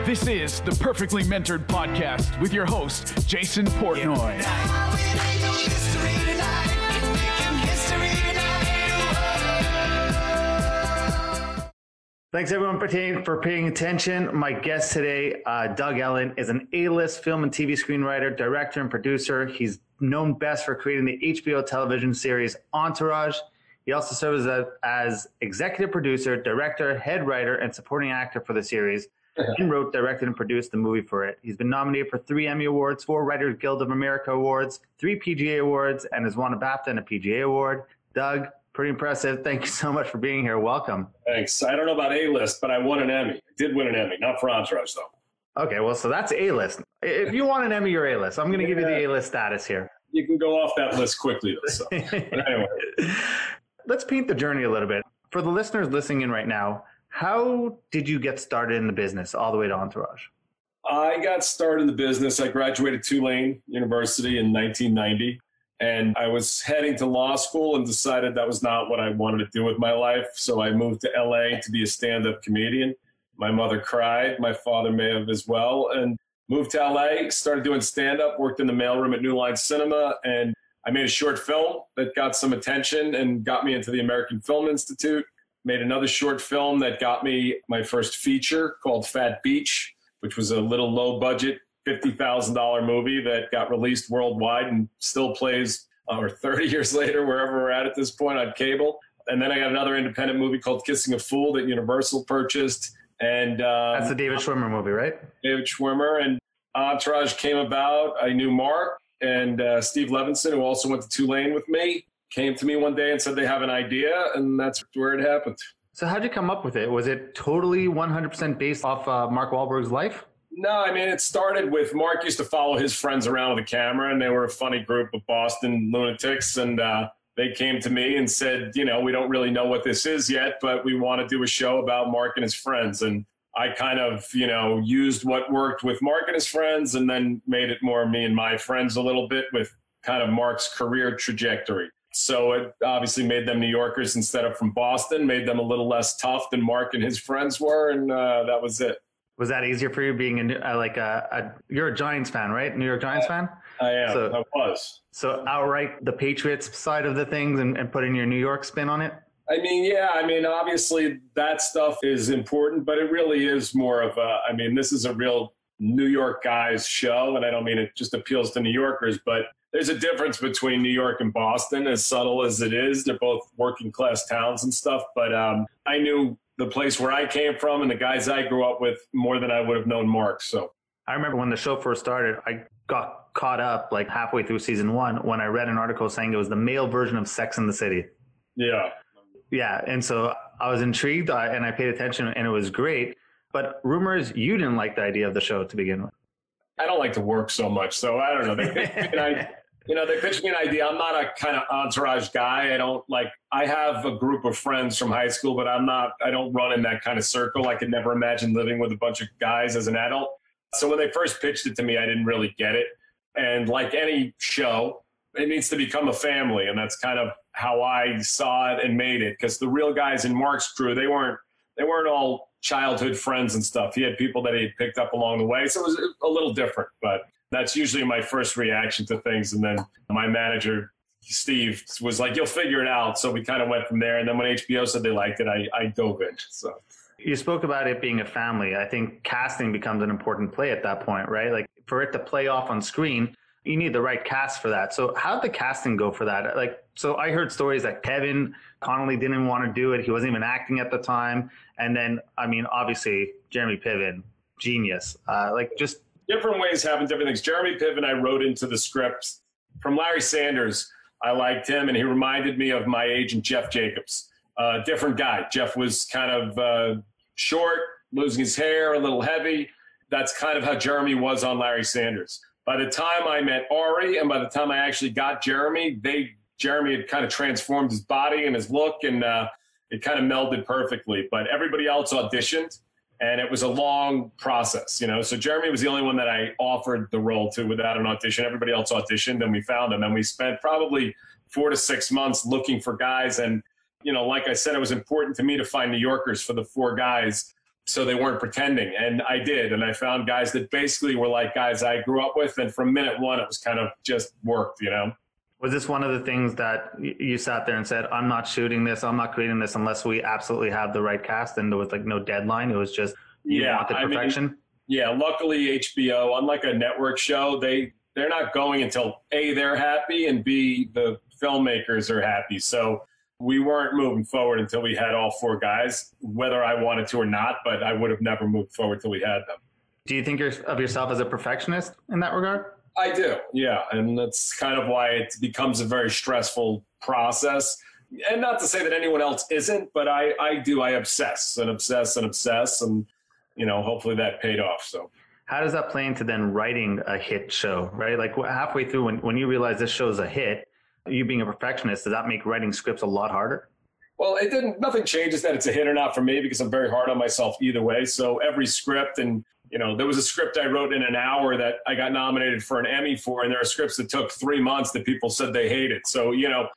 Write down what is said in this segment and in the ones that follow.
This is the Perfectly Mentored Podcast with your host, Jason Portnoy. Thanks everyone for paying attention. My guest today, Doug Ellin, is an A-list film and TV screenwriter, director, and producer. He's known best for creating the HBO television series Entourage. He also serves as executive producer, director, head writer, and supporting actor for the series, and wrote, directed, and produced the movie for it. He's been nominated for 3 Emmy Awards, 4 Writers Guild of America Awards, 3 PGA Awards, and has won a BAFTA and a PGA Award. Doug, pretty impressive. Thank you so much for being here. Welcome. Thanks. I don't know about A-list, but I won an Emmy. I did win an Emmy, not for Entourage, though. Okay, well, so that's A-list. If you want an Emmy, you're A-list. I'm going to give you the A-list status here. You can go off that list quickly, though. So. But anyway. Let's paint the journey a little bit. For the listeners listening in right now, how did you get started in the business all the way to Entourage? I got started in the business. I graduated Tulane University in 1990, and I was heading to law school and decided that was not what I wanted to do with my life. So I moved to LA to be a stand-up comedian. My mother cried. My father may have as well. And moved to LA, started doing stand-up, worked in the mailroom at New Line Cinema, and I made a short film that got some attention and got me into the American Film Institute. Made another short film that got me my first feature called Fat Beach, which was a little low-budget $50,000 movie that got released worldwide and still plays, 30 years later, wherever we're at this point, on cable. And then I got another independent movie called Kissing a Fool that Universal purchased. And that's the David Schwimmer movie, right? David Schwimmer. And Entourage came about. I knew Mark and Steve Levinson, who also went to Tulane with me, came to me one day and said they have an idea, and that's where it happened. So how'd you come up with it? Was it totally 100% based off Mark Wahlberg's life? No, I mean, it started with Mark used to follow his friends around with a camera, and they were a funny group of Boston lunatics, and they came to me and said, we don't really know what this is yet, but we want to do a show about Mark and his friends. And I kind of, used what worked with Mark and his friends and then made it more me and my friends a little bit with kind of Mark's career trajectory. So it obviously made them New Yorkers instead of from Boston, made them a little less tough than Mark and his friends were, and that was it. Was that easier for you being you're a Giants fan, right? New York Giants fan? I am. So, I was. So outright the Patriots side of the things and putting your New York spin on it? Obviously that stuff is important, but it really is more of this is a real New York guys show, and I don't mean it just appeals to New Yorkers, but there's a difference between New York and Boston, as subtle as it is. They're both working class towns and stuff, but I knew the place where I came from and the guys I grew up with more than I would have known Mark. So I remember when the show first started, I got caught up like halfway through season 1 when I read an article saying it was the male version of Sex and the City. Yeah. Yeah. And so I was intrigued and I paid attention and it was great. But rumors, you didn't like the idea of the show to begin with. I don't like to work so much. So I don't know. They pitched me an idea. I'm not a kind of Entourage guy. I have a group of friends from high school, but I don't run in that kind of circle. I could never imagine living with a bunch of guys as an adult. So when they first pitched it to me, I didn't really get it. And like any show, it needs to become a family. And that's kind of how I saw it and made it. Because the real guys in Mark's crew, they weren't all childhood friends and stuff. He had people that he had picked up along the way. So it was a little different, but that's usually my first reaction to things. And then my manager, Steve, was like, you'll figure it out. So we kind of went from there. And then when HBO said they liked it, I dove in. So you spoke about it being a family. I think casting becomes an important play at that point, right? Like for it to play off on screen, you need the right cast for that. So how'd the casting go for that? So I heard stories that Kevin Connolly didn't want to do it. He wasn't even acting at the time. And then, obviously Jeremy Piven, genius. Just different ways happen, different things. Jeremy Piven, I wrote into the script from Larry Sanders. I liked him, and he reminded me of my agent, Jeff Jacobs. Different guy. Jeff was kind of short, losing his hair, a little heavy. That's kind of how Jeremy was on Larry Sanders. By the time I met Ari, and by the time I actually got Jeremy, Jeremy had kind of transformed his body and his look, and it kind of melded perfectly. But everybody else auditioned, and it was a long process, So Jeremy was the only one that I offered the role to without an audition. Everybody else auditioned, and we found him. And we spent probably 4 to 6 months looking for guys. And, like I said, it was important to me to find New Yorkers for the 4 guys so they weren't pretending. And I did. And I found guys that basically were like guys I grew up with. And from minute one, it was kind of just worked, you know? Was this one of the things that you sat there and said, I'm not shooting this, I'm not creating this unless we absolutely have the right cast, and there was like no deadline? It was just, you wanted perfection? Luckily HBO, unlike a network show, they're not going until A, they're happy, and B, the filmmakers are happy. So we weren't moving forward until we had all 4 guys, whether I wanted to or not, but I would have never moved forward till we had them. Do you think of yourself as a perfectionist in that regard? I do, yeah. And that's kind of why it becomes a very stressful process. And not to say that anyone else isn't, but I do. I obsess and obsess and obsess. And, you know, hopefully that paid off. So how does that play into then writing a hit show, right? Like halfway through when you realize this show's a hit, you being a perfectionist, does that make writing scripts a lot harder? Well, nothing changes that it's a hit or not for me, because I'm very hard on myself either way. So every script, and, you know, there was a script I wrote in an hour that I got nominated for an Emmy for, and there are scripts that took 3 months that people said they hated. So, you know,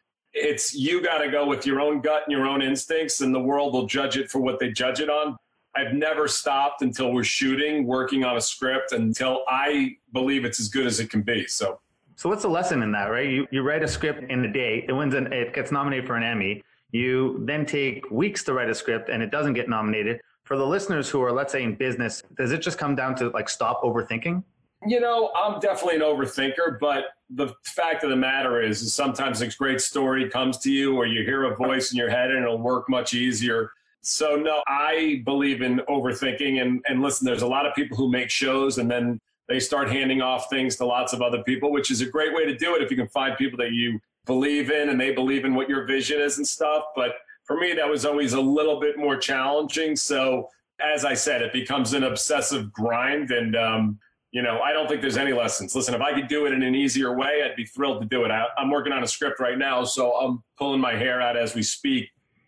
you got to go with your own gut and your own instincts, and the world will judge it for what they judge it on. I've never stopped until we're shooting, working on a script, until I believe it's as good as it can be. So what's the lesson in that, right? You write a script in a day, it gets nominated for an Emmy. You then take weeks to write a script and it doesn't get nominated. For the listeners who are, let's say, in business, does it just come down to like stop overthinking? You know, I'm definitely an overthinker, but the fact of the matter is sometimes a great story comes to you, or you hear a voice in your head and it'll work much easier. So no, I believe in overthinking. And listen, there's a lot of people who make shows and then they start handing off things to lots of other people, which is a great way to do it if you can find people that you believe in and they believe in what your vision is and stuff. But for me, that was always a little bit more challenging. So as I said, it becomes an obsessive grind. And, you know, I don't think there's any lessons. Listen, if I could do it in an easier way, I'd be thrilled to do it. I'm working on a script right now, so I'm pulling my hair out as we speak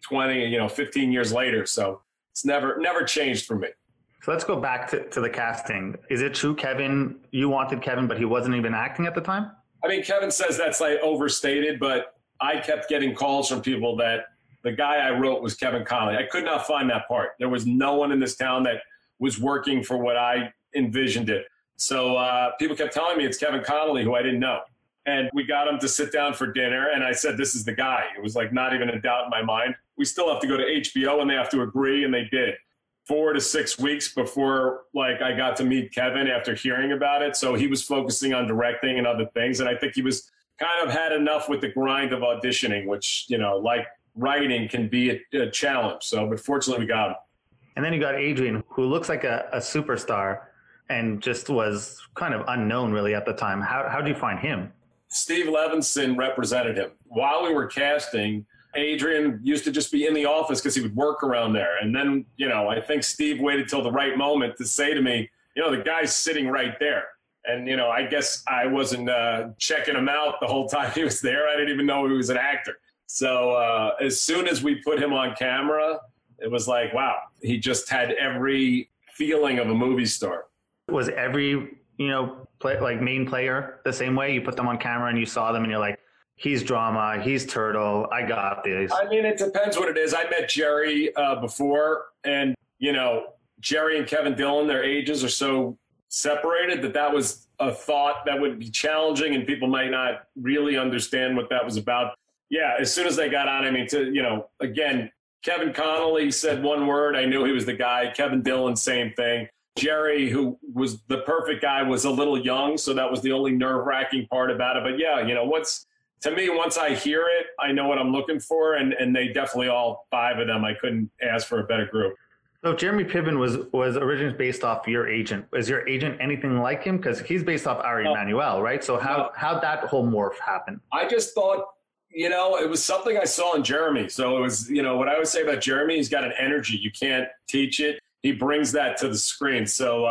15 years later. So it's never changed for me. So let's go back to the casting. Is it true, Kevin, you wanted Kevin, but he wasn't even acting at the time? I mean, Kevin says that's like overstated, but I kept getting calls from people that the guy I wrote was Kevin Connolly. I could not find that part. There was no one in this town that was working for what I envisioned it. So people kept telling me it's Kevin Connolly, who I didn't know. And we got him to sit down for dinner, and I said, this is the guy. It was like not even a doubt in my mind. We still have to go to HBO, and they have to agree, and they did. 4 to 6 weeks before I got to meet Kevin after hearing about it. So he was focusing on directing and other things. And I think he was kind of had enough with the grind of auditioning, which, you know, like writing can be a challenge. So, but fortunately we got him. And then you got Adrian, who looks like a superstar and just was kind of unknown really at the time. How did you find him? Steve Levinson represented him. While we were casting, Adrian used to just be in the office because he would work around there. And then, you know, I think Steve waited till the right moment to say to me, you know, the guy's sitting right there. And, you know, I guess I wasn't checking him out the whole time he was there. I didn't even know he was an actor. So as soon as we put him on camera, it was like, wow, he just had every feeling of a movie star. Was every, you know, main player the same way? You put them on camera and you saw them and you're like, he's drama, he's turtle, I got this. I mean, it depends what it is. I met Jerry before, and, you know, Jerry and Kevin Dillon, their ages are so separated that was a thought that would be challenging and people might not really understand what that was about. Yeah, as soon as they got on, I mean, again, Kevin Connolly said one word, I knew he was the guy. Kevin Dillon, same thing. Jerry, who was the perfect guy, was a little young, so that was the only nerve-wracking part about it. But yeah, you know, to me, once I hear it, I know what I'm looking for, and they definitely, all 5 of them, I couldn't ask for a better group. So Jeremy Piven was originally based off your agent. Is your agent anything like him? Because he's based off Ari Emanuel, right? So how'd that whole morph happen? I just thought, you know, it was something I saw in Jeremy. So it was, you know, what I would say about Jeremy, he's got an energy. You can't teach it. He brings that to the screen. So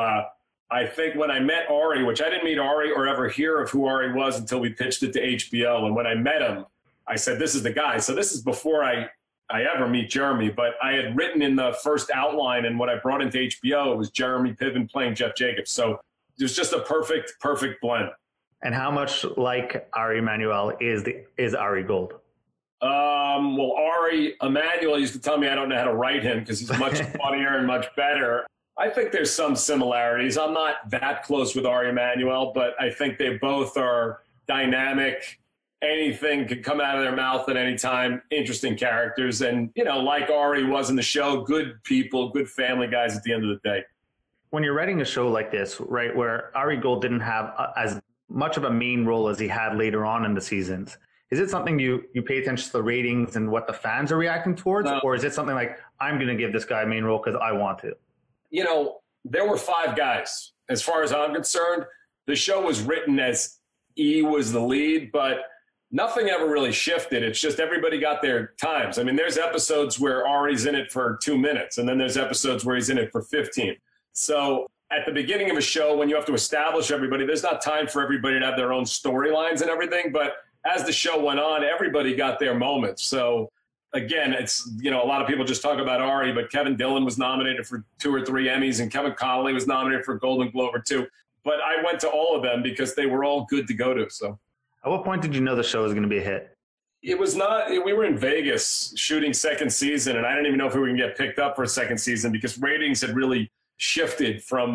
I think when I met Ari, which I didn't meet Ari or ever hear of who Ari was until we pitched it to HBO. And when I met him, I said, this is the guy. So this is before I ever meet Jeremy, but I had written in the first outline, and what I brought into HBO, it was Jeremy Piven playing Jeff Jacobs. So it was just a perfect blend. And how much like Ari Emanuel is Ari Gold? Well, Ari Emanuel used to tell me I don't know how to write him because he's much funnier and much better. I think there's some similarities. I'm not that close with Ari Emanuel, but I think they both are dynamic. Anything could come out of their mouth at any time. Interesting characters. And, like Ari was in the show, good people, good family guys at the end of the day. When you're writing a show like this, right, where Ari Gold didn't have as much of a main role as he had later on in the seasons, is it something you pay attention to the ratings and what the fans are reacting towards? No. Or is it something like, I'm going to give this guy a main role because I want to? There were 5 guys. As far as I'm concerned, the show was written as E was the lead, but nothing ever really shifted. It's just everybody got their times. I mean, there's episodes where Ari's in it for 2 minutes, and then there's episodes where he's in it for 15. So at the beginning of a show, when you have to establish everybody, there's not time for everybody to have their own storylines and everything. But as the show went on, everybody got their moments. So again, it's, a lot of people just talk about Ari, but Kevin Dillon was nominated for 2 or 3 Emmys, and Kevin Connolly was nominated for Golden Globe or 2. But I went to all of them because they were all good to go to. So at what point did you know the show was going to be a hit? It was not. We were in Vegas shooting second season, and I didn't even know if we were going to get picked up for a second season because ratings had really shifted from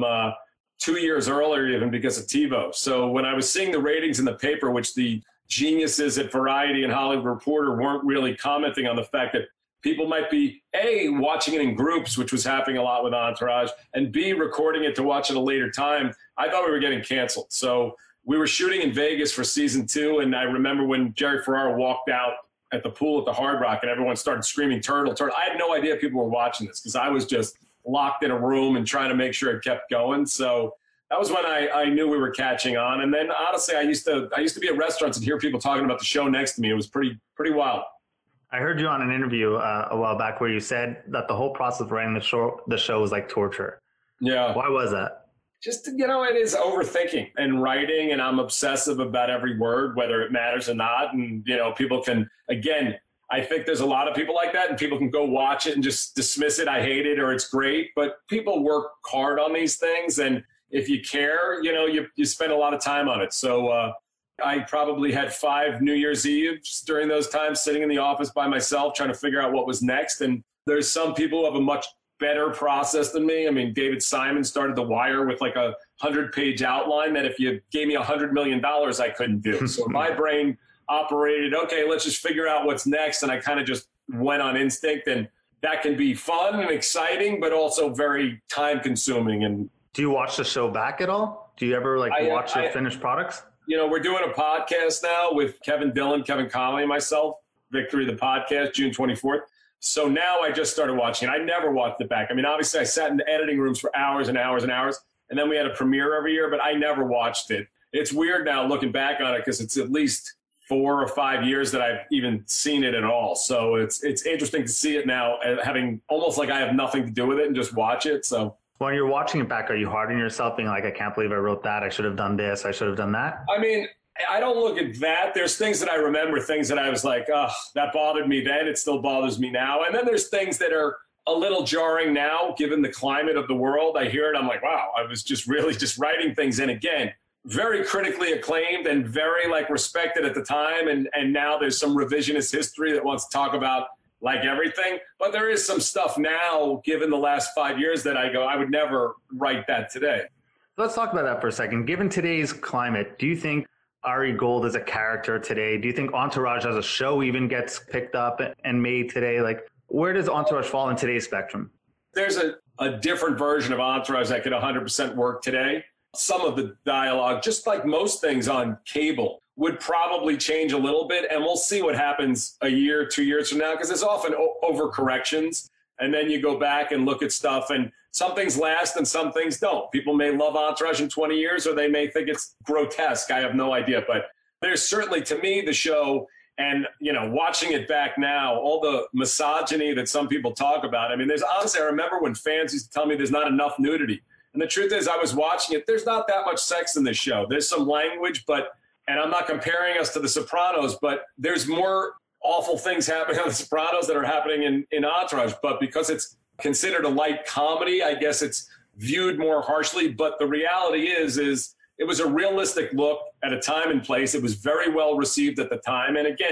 2 years earlier even because of TiVo. So when I was seeing the ratings in the paper, which the geniuses at Variety and Hollywood Reporter weren't really commenting on the fact that people might be, A, watching it in groups, which was happening a lot with Entourage, and B, recording it to watch at a later time, I thought we were getting canceled. So we were shooting in Vegas for season 2, and I remember when Jerry Ferrara walked out at the pool at the Hard Rock and everyone started screaming, "Turtle, Turtle." I had no idea people were watching this because I was just locked in a room and trying to make sure it kept going. So that was when I knew we were catching on. And then honestly, I used to be at restaurants and hear people talking about the show next to me. It was pretty wild. I heard you on an interview a while back where you said that the whole process of writing the show was like torture. Yeah. Why was that? Just, it is overthinking and writing, and I'm obsessive about every word, whether it matters or not. And, people can, again, I think there's a lot of people like that, and people can go watch it and just dismiss it. I hate it, or it's great. But people work hard on these things, and if you care, you spend a lot of time on it. So I probably had 5 New Year's Eves during those times sitting in the office by myself trying to figure out what was next. And there's some people who have a much better process than me. I mean, David Simon started The Wire with like a 100-page outline that if you gave me $100 million, I couldn't do. So my brain operated, okay, let's just figure out what's next. And I kind of just went on instinct, and that can be fun and exciting, but also very time consuming. And do you watch the show back at all? Do you ever watch the finished products? We're doing a podcast now with Kevin Dillon, Kevin Connolly, and myself, Victory the Podcast, June 24th. So now I just started watching it. I never watched it back. I mean, obviously I sat in the editing rooms for hours and hours and hours, and then we had a premiere every year, but I never watched it. It's weird now looking back on it because it's at least 4 or 5 years that I've even seen it at all. So it's interesting to see it now, having almost like I have nothing to do with it and just watch it. So when you're watching it back, are you hard on yourself being like, I can't believe I wrote that. I should have done this. I should have done that. I mean, I don't look at that. There's things that I remember, things that I was like, oh, that bothered me then. It still bothers me now. And then there's things that are a little jarring now, given the climate of the world. I hear it. I'm like, wow, I was just really just writing things. And again, very critically acclaimed and very respected at the time. And now there's some revisionist history that wants to talk about everything. But there is some stuff now, given the last 5 years, that I go, I would never write that today. Let's talk about that for a second. Given today's climate, do you think Ari Gold is a character today? Do you think Entourage as a show even gets picked up and made today? Where does Entourage fall in today's spectrum? There's a different version of Entourage that could 100% work today. Some of the dialogue, just like most things on cable, would probably change a little bit, and we'll see what happens a year, 2 years from now, because there's often overcorrections, and then you go back and look at stuff, and some things last and some things don't. People may love Entourage in 20 years, or they may think it's grotesque. I have no idea, but there's certainly, to me, the show, and watching it back now, all the misogyny that some people talk about. I mean, there's honestly, I remember when fans used to tell me there's not enough nudity. And the truth is, I was watching it. There's not that much sex in this show. There's some language, and I'm not comparing us to The Sopranos, but there's more awful things happening on The Sopranos that are happening in Entourage. But because it's considered a light comedy, I guess it's viewed more harshly. But the reality is it was a realistic look at a time and place. It was very well received at the time. And again,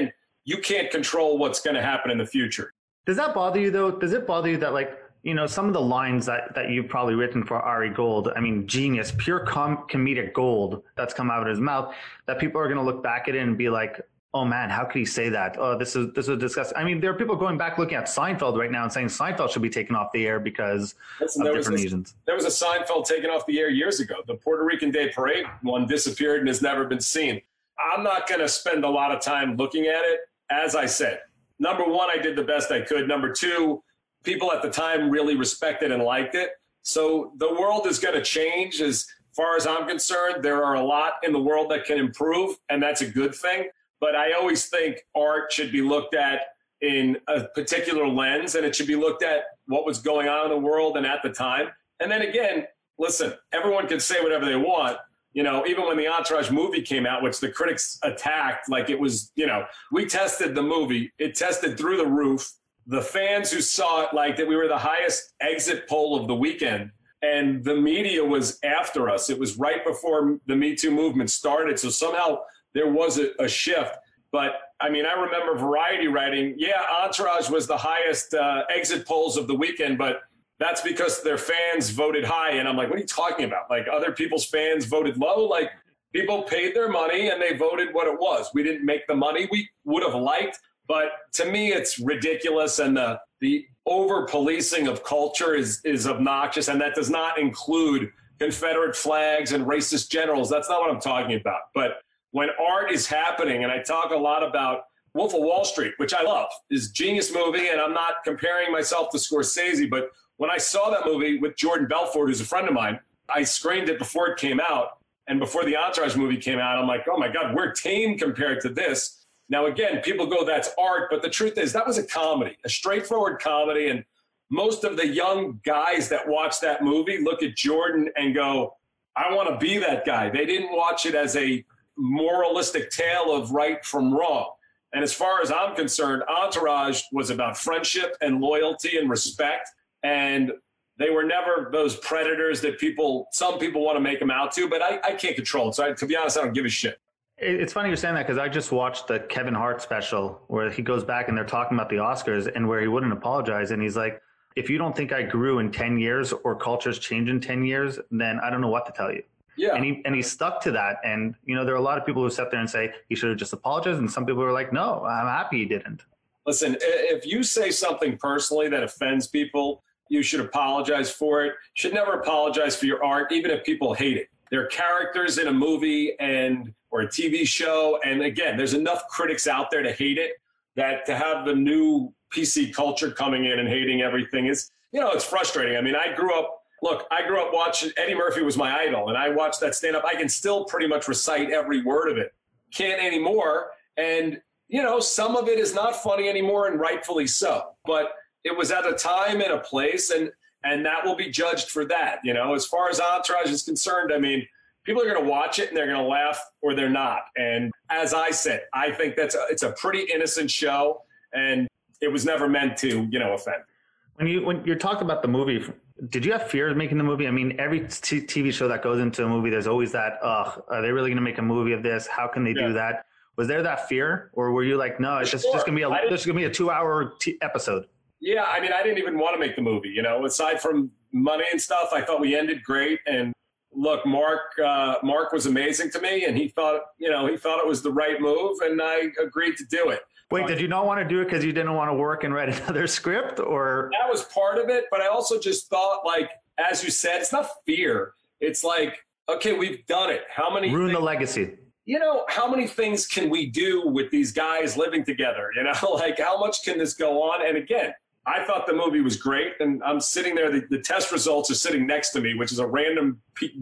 you can't control what's going to happen in the future. Does that bother you, though? Does it bother you that, like, some of the lines that you've probably written for Ari Gold, I mean, genius, pure comedic gold that's come out of his mouth, that people are going to look back at it and be like, oh man, how could he say that? Oh, this is disgusting. I mean, there are people going back looking at Seinfeld right now and saying Seinfeld should be taken off the air because of different reasons. There was a Seinfeld taken off the air years ago. The Puerto Rican Day Parade one disappeared and has never been seen. I'm not going to spend a lot of time looking at it. As I said, number one, I did the best I could. Number two, people at the time really respected and liked it. So the world is going to change. As far as I'm concerned, there are a lot in the world that can improve, and that's a good thing. But I always think art should be looked at in a particular lens, and it should be looked at what was going on in the world and at the time. And then again, listen, everyone can say whatever they want. Even when the Entourage movie came out, which the critics attacked, like it was, we tested the movie. It tested through the roof. The fans who saw it liked it. We were the highest exit poll of the weekend, and the media was after us. It was right before the Me Too movement started. So somehow there was a shift. But I mean, I remember Variety writing, Entourage was the highest exit polls of the weekend, but that's because their fans voted high. And I'm like, what are you talking about? Like, other people's fans voted low? Like, people paid their money and they voted what it was. We didn't make the money we would have liked. But to me, it's ridiculous. And the over-policing of culture is obnoxious. And that does not include Confederate flags and racist generals. That's not what I'm talking about. But when art is happening, and I talk a lot about Wolf of Wall Street, which I love, is a genius movie, and I'm not comparing myself to Scorsese, but when I saw that movie with Jordan Belfort, who's a friend of mine, I screened it before it came out, and before the Entourage movie came out, I'm like, oh my God, we're tame compared to this. Now, again, people go, that's art, but the truth is that was a comedy, a straightforward comedy, and most of the young guys that watch that movie look at Jordan and go, I want to be that guy. They didn't watch it as a moralistic tale of right from wrong. And as far as I'm concerned, Entourage was about friendship and loyalty and respect. And they were never those predators that some people want to make them out to, but I can't control it. So to be honest, I don't give a shit. It's funny you're saying that because I just watched the Kevin Hart special where he goes back and they're talking about the Oscars and where he wouldn't apologize. And he's like, if you don't think I grew in 10 years or cultures change in 10 years, then I don't know what to tell you. Yeah. And he stuck to that. And, there are a lot of people who sit there and say he should have just apologized. And some people are like, no, I'm happy he didn't. Listen, if you say something personally that offends people, you should apologize for it. You should never apologize for your art, even if people hate it. There are characters in a movie or a TV show. And again, there's enough critics out there to hate it that to have the new PC culture coming in and hating everything is, it's frustrating. I mean, I grew up watching Eddie Murphy was my idol, and I watched that stand up. I can still pretty much recite every word of it. Can't anymore. And, some of it is not funny anymore, and rightfully so. But it was at a time and a place, and that will be judged for that. As far as Entourage is concerned, I mean, people are going to watch it and they're going to laugh or they're not. And as I said, I think it's a pretty innocent show, and it was never meant to, offend. When you're talking about the movie, did you have fear of making the movie? I mean, every TV show that goes into a movie, there's always that, are they really going to make a movie of this? How can they do that? Was there that fear, or were you like, no, it's just going to be a 2-hour episode? Yeah, I mean, I didn't even want to make the movie. Aside from money and stuff, I thought we ended great. And look, Mark was amazing to me, and he thought it was the right move, and I agreed to do it. Wait, did you not want to do it because you didn't want to work and write another script, or? That was part of it, but I also just thought, like, as you said, it's not fear. It's like, okay, we've done it. How many ruin the legacy? How many things can we do with these guys living together? Like, how much can this go on? And again, I thought the movie was great, and I'm sitting there. The test results are sitting next to me, which is a random,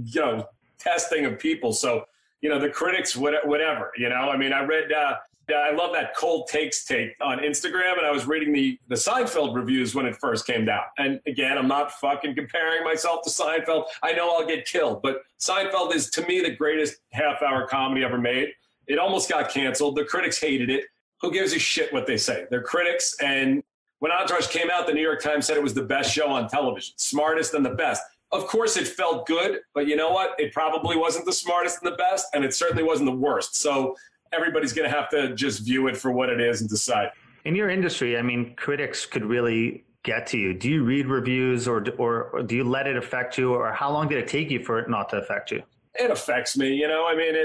testing of people. So, the critics, whatever. I mean, I read. I love that Cold Takes take on Instagram, and I was reading the Seinfeld reviews when it first came out. And again, I'm not fucking comparing myself to Seinfeld. I know I'll get killed, but Seinfeld is, to me, the greatest half-hour comedy ever made. It almost got canceled. The critics hated it. Who gives a shit what they say? They're critics, and when Entourage came out, the New York Times said it was the best show on television, smartest and the best. Of course, it felt good, but you know what? It probably wasn't the smartest and the best, and it certainly wasn't the worst. So everybody's going to have to just view it for what it is and decide. In your industry, I mean, critics could really get to you. Do you read reviews or do you let it affect you, or how long did it take you for it not to affect you? It affects me, you know. I mean,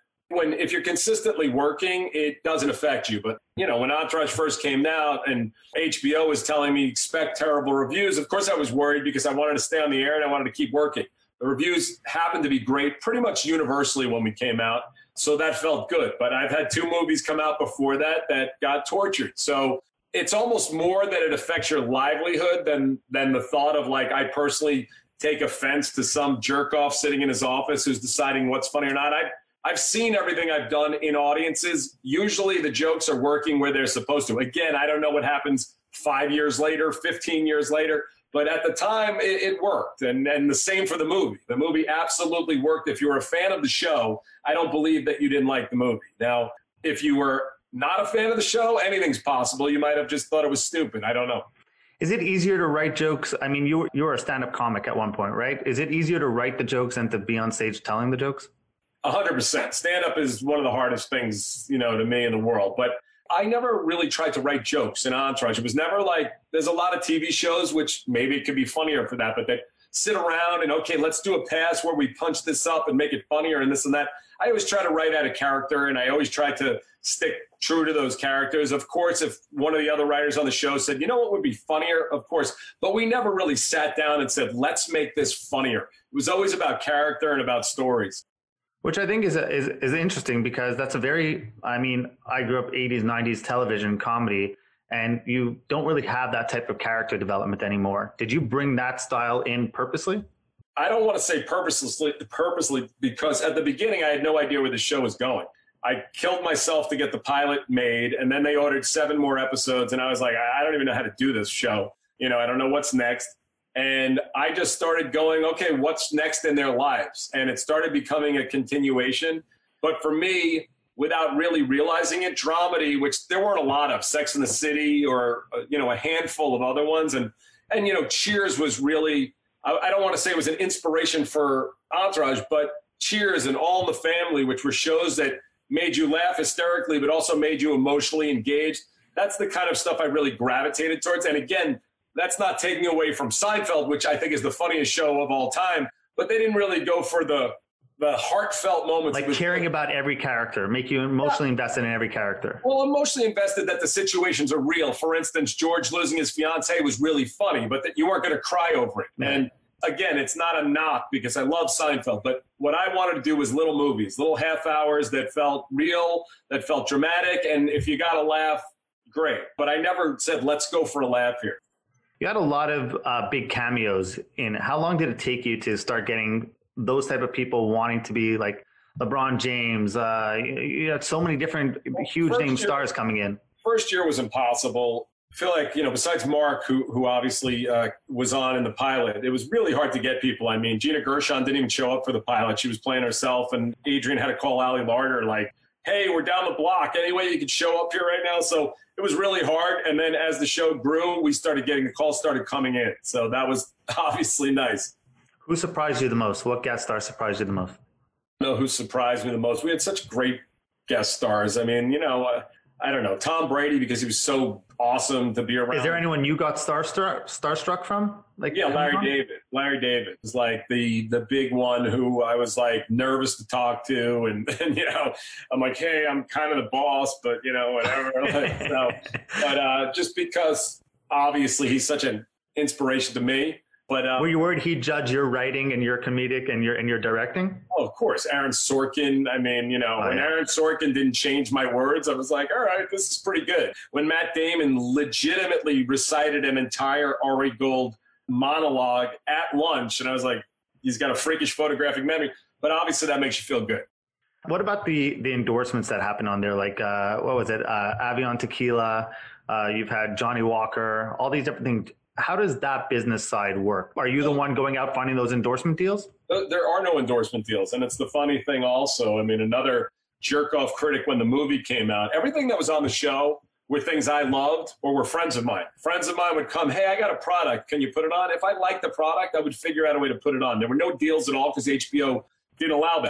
if you're consistently working, it doesn't affect you. But, you know, when Entourage first came out and HBO was telling me expect terrible reviews, of course I was worried because I wanted to stay on the air and I wanted to keep working. The reviews happened to be great pretty much universally when we came out. So that felt good. But I've had 2 movies come out before that got tortured. So it's almost more that it affects your livelihood than the thought of, like, I personally take offense to some jerk off sitting in his office who's deciding what's funny or not. I've seen everything I've done in audiences. Usually the jokes are working where they're supposed to. Again, I don't know what happens 5 years later, 15 years later, but at the time it worked. And the same for the movie. The movie absolutely worked. If you were a fan of the show, I don't believe that you didn't like the movie. Now, if you were not a fan of the show, anything's possible. You might have just thought it was stupid. I don't know. Is it easier to write jokes? I mean, you were a stand-up comic at one point, right? Is it easier to write the jokes than to be on stage telling the jokes? 100%. Stand-up is one of the hardest things, you know, to me in the world. But I never really tried to write jokes in Entourage. It was never like, there's a lot of TV shows, which maybe it could be funnier for that, but they sit around and, okay, let's do a pass where we punch this up and make it funnier and this and that. I always try to write out a character, and I always try to stick true to those characters. Of course, if one of the other writers on the show said, you know what would be funnier? Of course. But we never really sat down and said, let's make this funnier. It was always about character and about stories. Which I think is interesting, because that's a very, I mean, I grew up 80s, 90s television comedy, and you don't really have that type of character development anymore. Did you bring that style in purposely? I don't want to say purposely, because at the beginning, I had no idea where the show was going. I killed myself to get the pilot made, and then they ordered 7 more episodes, and I was like, I don't even know how to do this show. You know, I don't know what's next. And I just started going, okay, what's next in their lives? And it started becoming a continuation. But for me, without really realizing it, dramedy, which there weren't a lot of, Sex and the City or, you know, a handful of other ones. And you know, Cheers was really, I don't want to say it was an inspiration for Entourage, but Cheers and All in the Family, which were shows that made you laugh hysterically, but also made you emotionally engaged. That's the kind of stuff I really gravitated towards. And again, that's not taking away from Seinfeld, which I think is the funniest show of all time. But they didn't really go for the heartfelt moments. Like caring about every character, make you emotionally invested in every character. Well, emotionally invested that the situations are real. For instance, George losing his fiance was really funny, but that you weren't going to cry over it. Yeah. And again, it's not a knock because I love Seinfeld, but what I wanted to do was little movies, little half hours that felt real, that felt dramatic. And if you got a laugh, great. But I never said, let's go for a laugh here. You had a lot of big cameos in. How long did it take you to start getting those type of people wanting to be like LeBron James? You had so many different huge name stars coming in. First year was impossible. I feel like, you know, besides Mark, who obviously was on in the pilot, it was really hard to get people. I mean, Gina Gershon didn't even show up for the pilot. She was playing herself, and Adrian had to call Ali Larter like, hey, we're down the block. Any way you could show up here right now? So it was really hard. And then as the show grew, we started getting the calls started coming in. So that was obviously nice. Who surprised you the most? What guest star surprised you the most? No, who surprised me the most? We had such great guest stars. I mean, you know, I don't know, Tom Brady, because he was so awesome to be around. Is there anyone you got starstruck from? Like, yeah, Larry David. Larry David was like the big one who I was like nervous to talk to, and you know, I'm like, hey, I'm kind of the boss, but you know, whatever. Like, so, but just because obviously he's such an inspiration to me. But were you worried he'd judge your writing and your comedic and your directing? Oh, of course. Aaron Sorkin. I mean, you know, when Aaron Sorkin didn't change my words, I was like, all right, this is pretty good. When Matt Damon legitimately recited an entire Ari Gold monologue at lunch, and I was like, he's got a freakish photographic memory. But obviously that makes you feel good. What about the endorsements that happened on there? Like, what was it? Avion Tequila. You've had Johnny Walker, all these different things. How does that business side work? Are you the one going out finding those endorsement deals? There are no endorsement deals. And it's the funny thing also. I mean, another jerk-off critic when the movie came out, everything that was on the show were things I loved or were friends of mine. Friends of mine would come, hey, I got a product. Can you put it on? If I liked the product, I would figure out a way to put it on. There were no deals at all because HBO didn't allow that.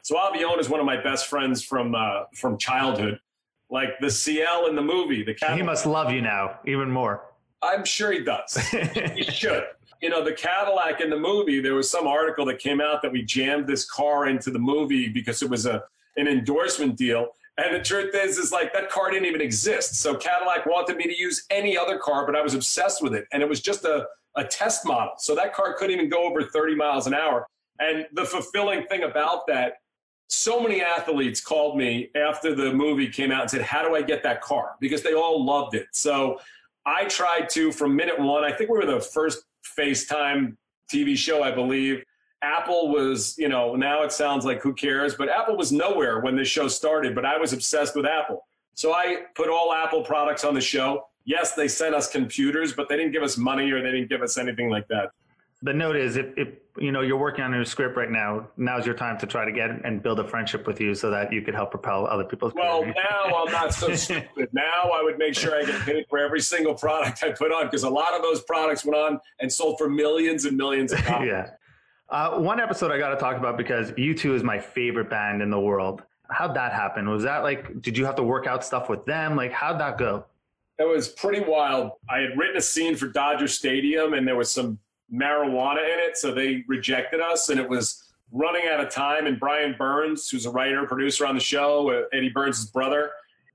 So Avione is one of my best friends from childhood. Like the CL in the movie, the Cadillac. He must love you now even more. I'm sure he does. He should. You know, the Cadillac in the movie, there was some article that came out that we jammed this car into the movie because it was an endorsement deal. And the truth is like that car didn't even exist. So Cadillac wanted me to use any other car, but I was obsessed with it. And it was just a test model. So that car couldn't even go over 30 miles an hour. And the fulfilling thing about that, so many athletes called me after the movie came out and said, how do I get that car? Because they all loved it. So I tried to, from minute one, I think we were the first FaceTime TV show, I believe. Apple was, you know, now it sounds like who cares, but Apple was nowhere when this show started, but I was obsessed with Apple. So I put all Apple products on the show. Yes, they sent us computers, but they didn't give us money or they didn't give us anything like that. The note is, if you know you're working on a script right now, now's your time to try to get and build a friendship with you so that you could help propel other people's careers. Now I'm not so stupid. Now I would make sure I get paid for every single product I put on, because a lot of those products went on and sold for millions and millions of dollars. Yeah. One episode I got to talk about, because U2 is my favorite band in the world. How'd that happen? Was that like, did you have to work out stuff with them? Like, how'd that go? It was pretty wild. I had written a scene for Dodger Stadium and there was some marijuana in it, so they rejected us, and it was running out of time. And Brian Burns, who's a writer, producer on the show, Eddie Burns' brother,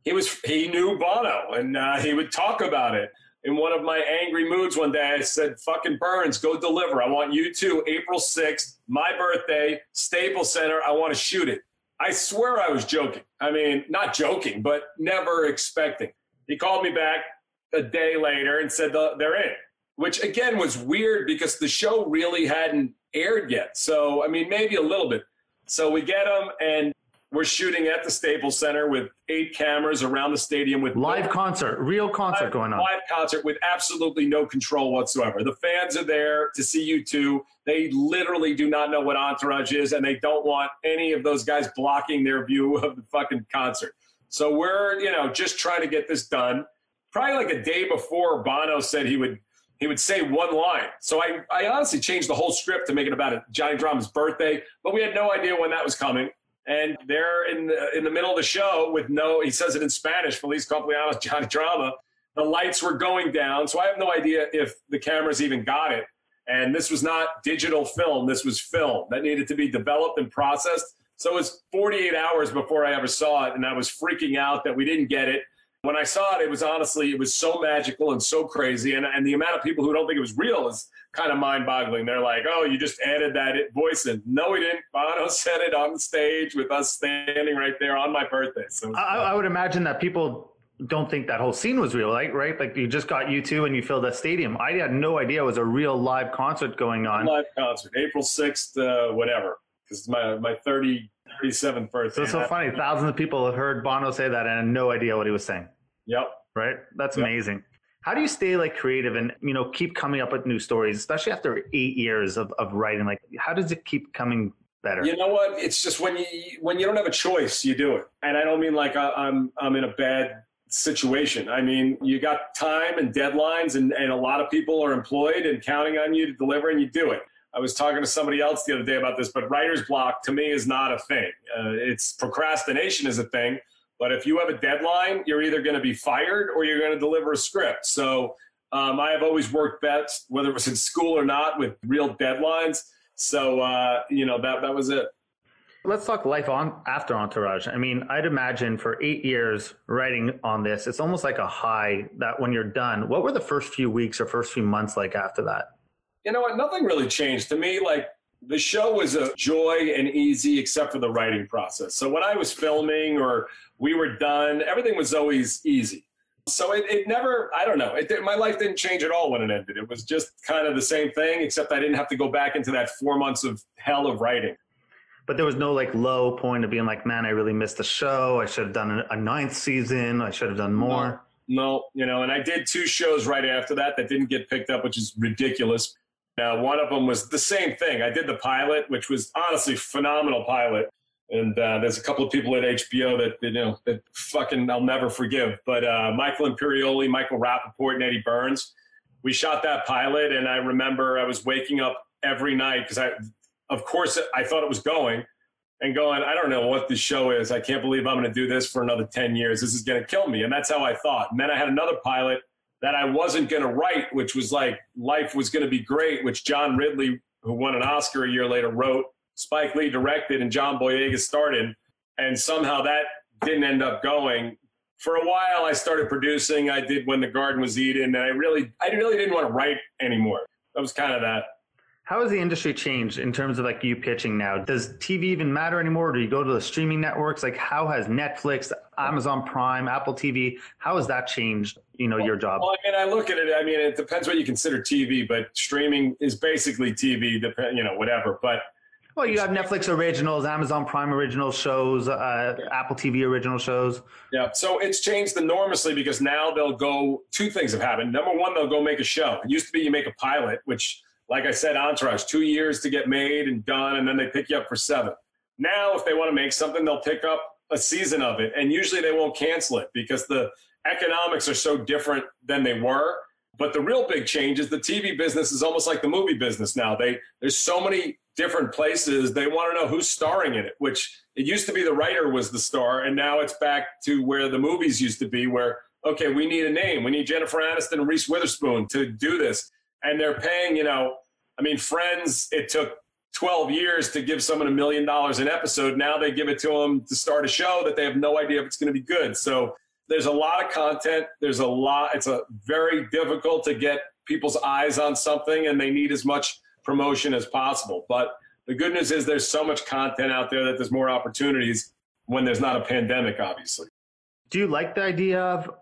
he knew Bono, and he would talk about it. In one of my angry moods one day, I said, fucking Burns, go deliver. I want U2, April 6th, my birthday, Staples Center. I want to shoot it. I swear I was joking. I mean, not joking, but never expecting. He called me back a day later and said they're in. Which, again, was weird because the show really hadn't aired yet. So, I mean, maybe a little bit. So we get them, and we're shooting at the Staples Center with 8 cameras around the stadium with live concert, real concert going on. Live concert with absolutely no control whatsoever. The fans are there to see U2. They literally do not know what Entourage is, and they don't want any of those guys blocking their view of the fucking concert. So we're, just trying to get this done. Probably like a day before, Bono said he would say one line. So I honestly changed the whole script to make it about Johnny Drama's birthday, but we had no idea when that was coming. And they're in the middle of the show with he says it in Spanish, Feliz Cumpleaños, Johnny Drama. The lights were going down, so I have no idea if the cameras even got it. And this was not digital film. This was film that needed to be developed and processed. So it was 48 hours before I ever saw it, and I was freaking out that we didn't get it. When I saw it, it was so magical and so crazy. And the amount of people who don't think it was real is kind of mind-boggling. They're like, oh, you just added that voice in. No, we didn't. Bono said it on the stage with us standing right there on my birthday. So I would imagine that people don't think that whole scene was real, right? Like you just got U2 and you filled that stadium. I had no idea it was a real live concert going on. Live concert, April 6th, whatever. Because it's my 37th birthday. So it's so funny. Thousands of people have heard Bono say that and had no idea what he was saying. Yep. Right? That's amazing. How do you stay creative and, keep coming up with new stories, especially after 8 years of writing? Like, how does it keep coming better? You know what? It's just when you don't have a choice, you do it. And I don't mean like I'm in a bad situation. I mean, you got time and deadlines and a lot of people are employed and counting on you to deliver, and you do it. I was talking to somebody else the other day about this, but writer's block to me is not a thing. It's procrastination is a thing. But if you have a deadline, you're either going to be fired or you're going to deliver a script. So I have always worked best, whether it was in school or not, with real deadlines. So, that was it. Let's talk life after Entourage. I mean, I'd imagine for 8 years writing on this, it's almost like a high that when you're done. What were the first few weeks or first few months like after that? You know what? Nothing really changed. To me, the show was a joy and easy except for the writing process. So when I was filming or we were done, everything was always easy. So it never, I don't know, my life didn't change at all when it ended. It was just kind of the same thing, except I didn't have to go back into that 4 months of hell of writing. But there was no low point of being like, man, I really missed the show. I should have done a 9th season. I should have done more. No, and I did 2 shows right after that didn't get picked up, which is ridiculous. One of them was the same thing. I did the pilot, which was honestly phenomenal pilot. And there's a couple of people at HBO that fucking I'll never forgive. But Michael Imperioli, Michael Rappaport, and Eddie Burns, we shot that pilot. And I remember I was waking up every night because I thought it was going. and going, I don't know what this show is. I can't believe I'm going to do this for another 10 years. This is going to kill me. And that's how I thought. And then I had another pilot that I wasn't going to write, which was like Life Was Going to Be Great, which John Ridley, who won an Oscar a year later, wrote, Spike Lee directed, and John Boyega starred in. And somehow that didn't end up going. For a while, I started producing. I did When the Garden Was Eden, and I really didn't want to write anymore. That was kind of that. How has the industry changed in terms of like you pitching now? Does TV even matter anymore? Do you go to the streaming networks? Like how has Netflix, Amazon Prime, Apple TV, how has that changed, your job? Well, I mean, I look at it, it depends what you consider TV, but streaming is basically TV, whatever. But well, you have Netflix originals, Amazon Prime original shows, Apple TV original shows. Yeah, so it's changed enormously because now they'll go, two things have happened. Number one, they'll go make a show. It used to be you make a pilot, which, like I said, Entourage, 2 years to get made and done, and then they pick you up for 7. Now, if they want to make something, they'll pick up a season of it, and usually they won't cancel it because the economics are so different than they were. But the real big change is the TV business is almost like the movie business now. There's so many different places. They want to know who's starring in it, which it used to be the writer was the star, and now it's back to where the movies used to be where, okay, we need a name. We need Jennifer Aniston and Reese Witherspoon to do this. And they're paying, Friends, it took 12 years to give someone $1 million an episode. Now they give it to them to start a show that they have no idea if it's going to be good. So there's a lot of content. It's very difficult to get people's eyes on something, and they need as much promotion as possible. But the good news is there's so much content out there that there's more opportunities when there's not a pandemic, obviously. Do you like the idea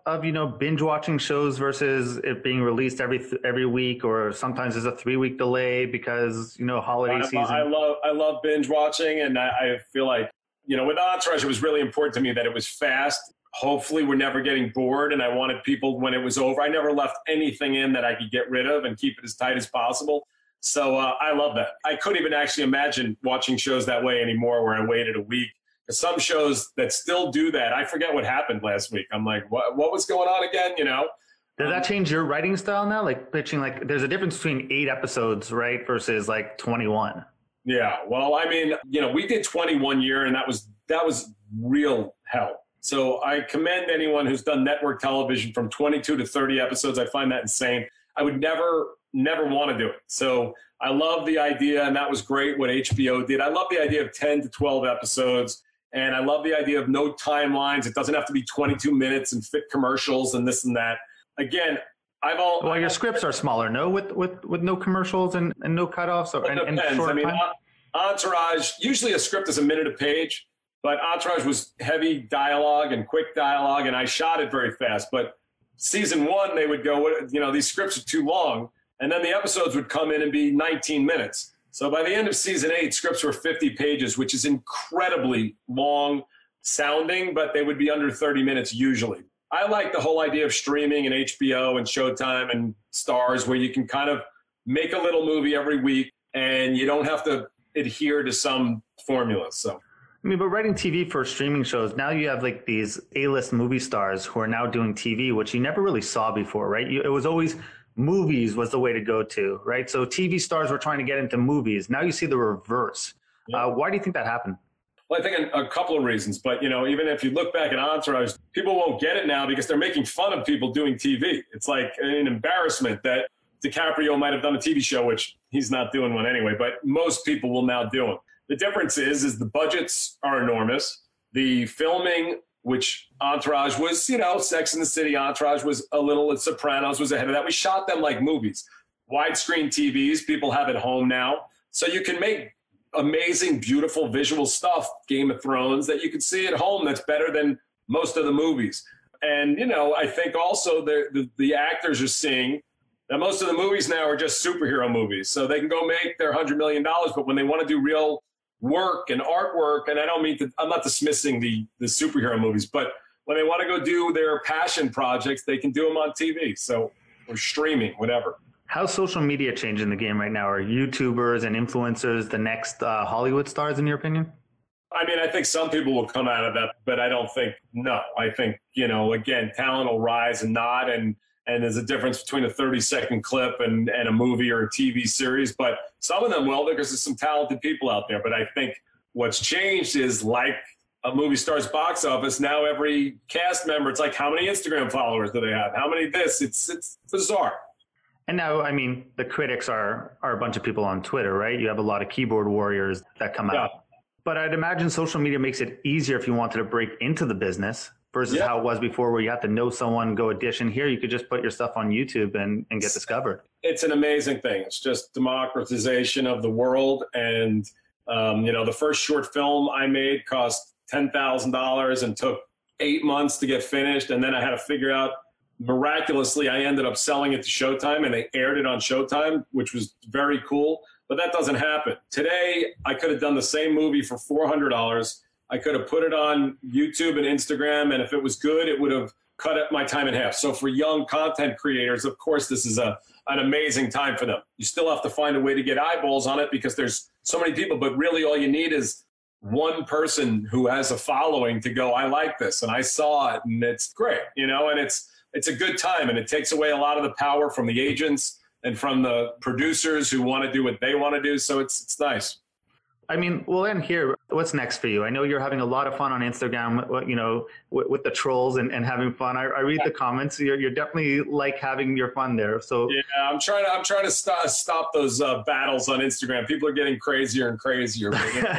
of binge watching shows versus it being released every week, or sometimes there's a 3-week delay because holiday season? I love binge watching, and I feel like with Entourage it was really important to me that it was fast. Hopefully we're never getting bored, and I wanted people when it was over. I never left anything in that I could get rid of and keep it as tight as possible. So I love that. I couldn't even actually imagine watching shows that way anymore, where I waited a week. Some shows that still do that, I forget what happened last week. I'm like, what was going on again? Does that change your writing style now? Like pitching, like there's a difference between 8 episodes, right, versus like 21. Yeah, well, I mean, we did 21 year, and that was real hell. So I commend anyone who's done network television from 22 to 30 episodes. I find that insane. I would never want to do it. So I love the idea, and that was great what HBO did. I love the idea of 10 to 12 episodes. And I love the idea of no timelines. It doesn't have to be 22 minutes and fit commercials and this and that. Again, your scripts are smaller, no, with no commercials and no cutoffs and short time? Entourage, usually a script is a minute a page, but Entourage was heavy dialogue and quick dialogue, and I shot it very fast. But season 1, they would go, these scripts are too long, and then the episodes would come in and be 19 minutes. So by the end of season 8, scripts were 50 pages, which is incredibly long sounding, but they would be under 30 minutes usually. I like the whole idea of streaming and HBO and Showtime and Stars, where you can kind of make a little movie every week and you don't have to adhere to some formula. So, but writing TV for streaming shows, now you have like these A-list movie stars who are now doing TV, which you never really saw before, right? It was always movies was the way to go to, right? So TV stars were trying to get into movies. Now you see the reverse. Yeah. Why do you think that happened? Well, I think a couple of reasons, but even if you look back at Entourage, people won't get it now because they're making fun of people doing TV. It's like an embarrassment that DiCaprio might have done a TV show, which he's not doing one anyway, but most people will now do them. The difference is the budgets are enormous. The filming, which Entourage was, Sex and the City, Entourage was a little, Sopranos was ahead of that. We shot them like movies. Widescreen TVs, people have at home now. So you can make amazing, beautiful visual stuff, Game of Thrones, that you can see at home that's better than most of the movies. And, I think also the actors are seeing that most of the movies now are just superhero movies. So they can go make their $100 million, but when they want to do real work and artwork, and I'm not dismissing the superhero movies, but when they want to go do their passion projects, they can do them on TV. So, or streaming, whatever. How's social media changing the game right now? Are YouTubers and influencers the next Hollywood stars, in your opinion? I think some people will come out of that, but I don't think, no. I think, again, talent will rise and not, and there's a difference between a 30-second clip and a movie or a TV series, but some of them will because there's some talented people out there. But I think What's changed is, like a movie star's box office, now every cast member, it's like, how many Instagram followers do they have? How many this? It's bizarre. And now, I mean, the critics are a bunch of people on Twitter, right? You have a lot of keyboard warriors that come out. But I'd imagine social media makes it easier if you wanted to break into the business versus how it was before, where you have to know someone, go audition. Here, you could just put your stuff on YouTube and get discovered. It's an amazing thing. It's just democratization of the world. And, the first short film I made cost $10,000 and took 8 months to get finished. And then I had to figure out, miraculously, I ended up selling it to Showtime, and they aired it on Showtime, which was very cool. But that doesn't happen. Today, I could have done the same movie for $400. I could have put it on YouTube and Instagram, and if it was good, it would have cut my time in half. So for young content creators, of course, this is an amazing time for them. You still have to find a way to get eyeballs on it because there's so many people, but really all you need is one person who has a following to go, I like this, and I saw it, and it's great, and it's a good time, and it takes away a lot of the power from the agents and from the producers who want to do what they want to do. So it's nice. I mean, we'll end here. What's next for you? I know you're having a lot of fun on Instagram, with the trolls and having fun. I read the comments. You're definitely like having your fun there. So yeah, I'm trying to stop those battles on Instagram. People are getting crazier and crazier.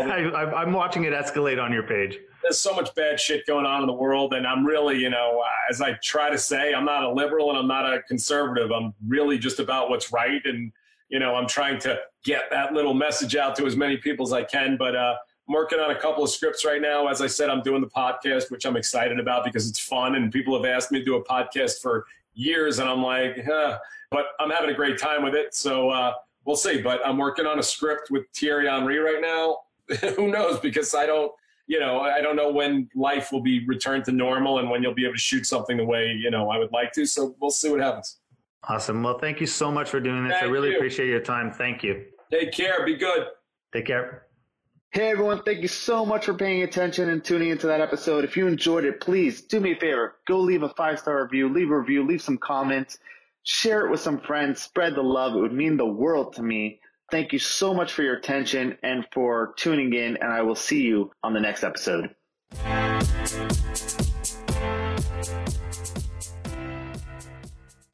I'm watching it escalate on your page. There's so much bad shit going on in the world, and I'm really, as I try to say, I'm not a liberal and I'm not a conservative. I'm really just about what's right, and I'm trying to get that little message out to as many people as I can. But I'm working on a couple of scripts right now. As I said, I'm doing the podcast, which I'm excited about because it's fun, and people have asked me to do a podcast for years, and I'm like, but I'm having a great time with it. So we'll see. But I'm working on a script with Thierry Henry right now. Who knows? Because I don't know when life will be returned to normal and when you'll be able to shoot something the way, I would like to. So we'll see what happens. Awesome. Well, thank you so much for doing this. I really appreciate your time. Thank you. Take care. Be good. Take care. Hey, everyone. Thank you so much for paying attention and tuning into that episode. If you enjoyed it, please do me a favor. Go leave a 5-star review, leave a review, leave some comments, share it with some friends, spread the love. It would mean the world to me. Thank you so much for your attention and for tuning in, and I will see you on the next episode.